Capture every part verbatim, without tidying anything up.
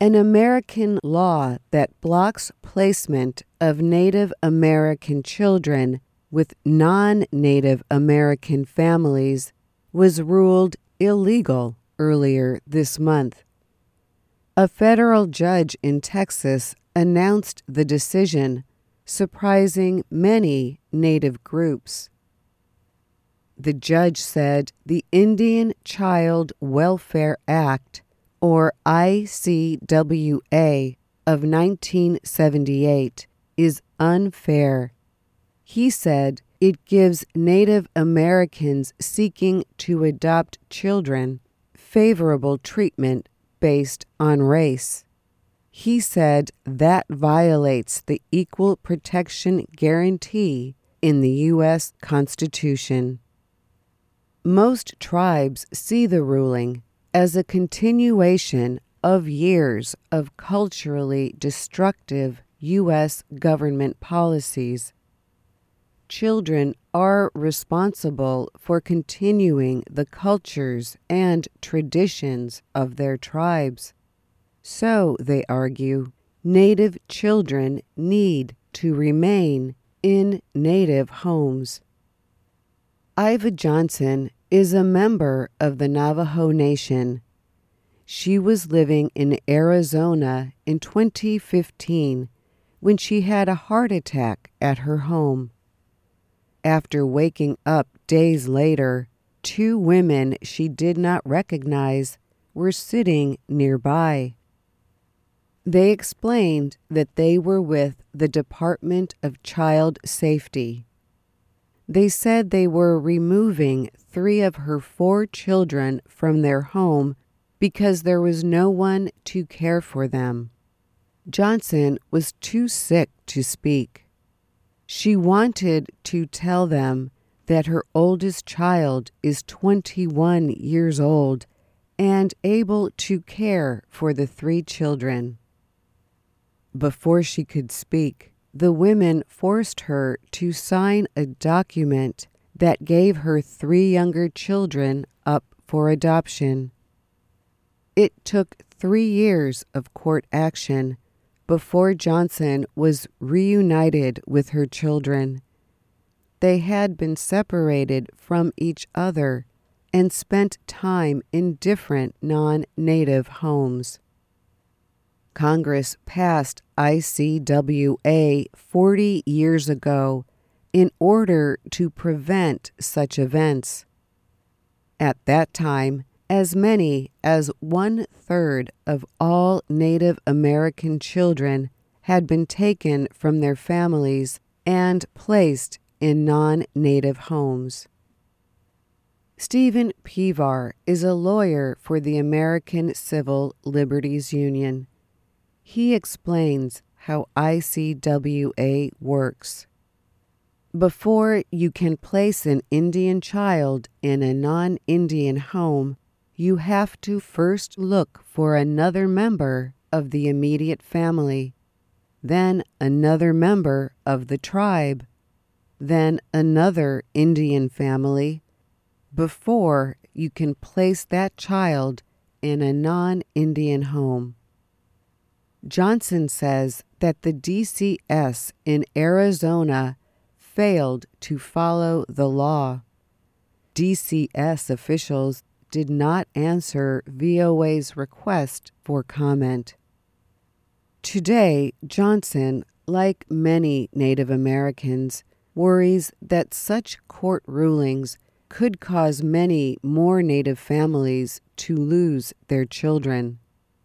An American law that blocks placement of Native American children with non-Native American families was ruled illegal earlier this month. A federal judge in Texas announced the decision, surprising many Native groups. The judge said the Indian Child Welfare Act, or I C W A, of nineteen seventy-eight is unfair. He said it gives Native Americans seeking to adopt children favorable treatment based on race. He said that violates the Equal Protection Guarantee in the U S Constitution. Most tribes see the ruling as a continuation of years of culturally destructive U S government policies. Children are responsible for continuing the cultures and traditions of their tribes. So, they argue, Native children need to remain in Native homes. Iva Johnson is a member of the Navajo Nation. She was living in Arizona in twenty fifteen when she had a heart attack at her home. After waking up days later, two women she did not recognize were sitting nearby. They explained that they were with the Department of Child Safety. They said they were removing three of her four children from their home because there was no one to care for them. Johnson was too sick to speak. She wanted to tell them that her oldest child is twenty-one years old and able to care for the three children. Before she could speak, the women forced her to sign a document that gave her three younger children up for adoption. It took three years of court action before Johnson was reunited with her children. They had been separated from each other and spent time in different non-Native homes. Congress passed I C W A forty years ago in order to prevent such events. At that time, as many as one-third of all Native American children had been taken from their families and placed in non-Native homes. Stephen Pevar is a lawyer for the American Civil Liberties Union. He explains how I C W A works. Before you can place an Indian child in a non-Indian home, you have to first look for another member of the immediate family, then another member of the tribe, then another Indian family, before you can place that child in a non-Indian home. Johnson says that the D C S in Arizona failed to follow the law. D C S officials did not answer V O A's request for comment. Today, Johnson, like many Native Americans, worries that such court rulings could cause many more Native families to lose their children.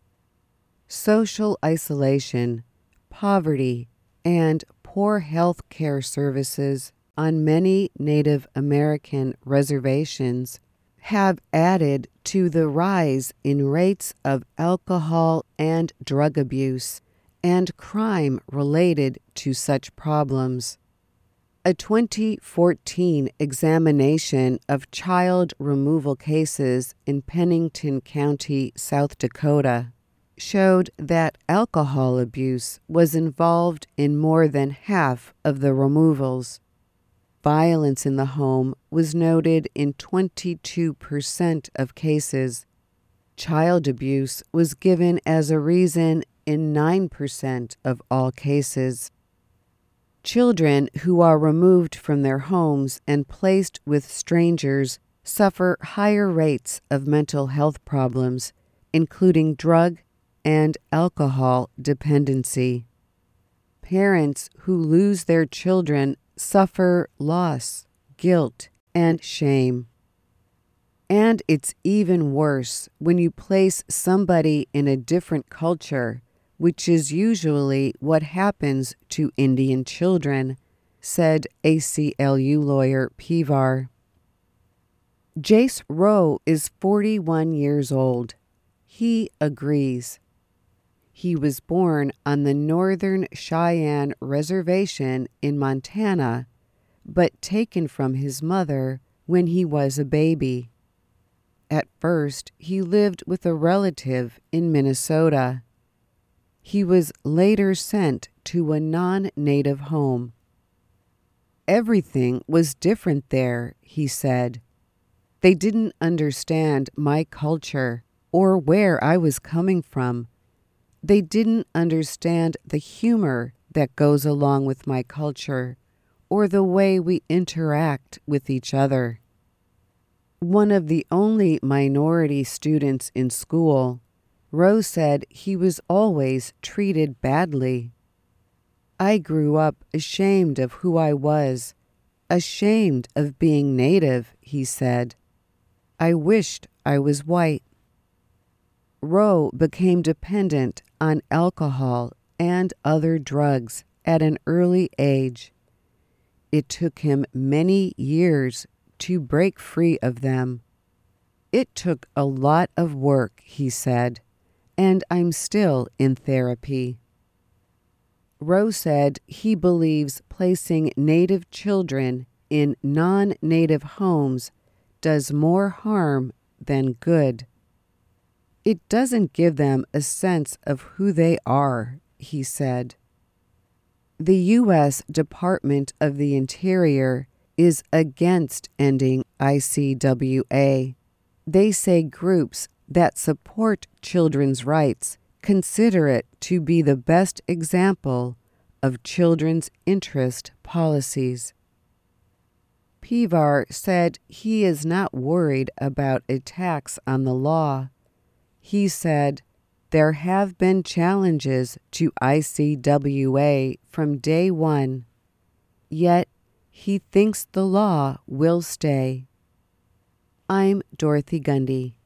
Social isolation, poverty, and poor health care services on many Native American reservations have added to the rise in rates of alcohol and drug abuse and crime related to such problems. A twenty fourteen examination of child removal cases in Pennington County, South Dakota, showed that alcohol abuse was involved in more than half of the removals. Violence in the home was noted in twenty-two percent of cases. Child abuse was given as a reason in nine percent of all cases. Children who are removed from their homes and placed with strangers suffer higher rates of mental health problems, including drug and alcohol dependency. Parents who lose their children suffer loss, guilt, and shame. And it's even worse when you place somebody in a different culture, which is usually what happens to Indian children, said A C L U lawyer Pevar. Jace Rowe is forty-one years old. He agrees. He was born on the Northern Cheyenne Reservation in Montana, but taken from his mother when he was a baby. At first, he lived with a relative in Minnesota. He was later sent to a non-native home. Everything was different there, he said. They didn't understand my culture or where I was coming from. They didn't understand the humor that goes along with my culture or the way we interact with each other. One of the only minority students in school, Rowe said he was always treated badly. I grew up ashamed of who I was, ashamed of being Native, he said. I wished I was white. Rowe became dependent on alcohol and other drugs at an early age. It took him many years to break free of them. It took a lot of work, he said, and I'm still in therapy. Rowe said he believes placing Native children in non-Native homes does more harm than good. It doesn't give them a sense of who they are, he said. The U S Department of the Interior is against ending I C W A. They say groups that support children's rights consider it to be the best example of children's interest policies. Pevar said he is not worried about attacks on the law. He said, "There have been challenges to I C W A from day one, yet he thinks the law will stay." I'm Dorothy Gundy.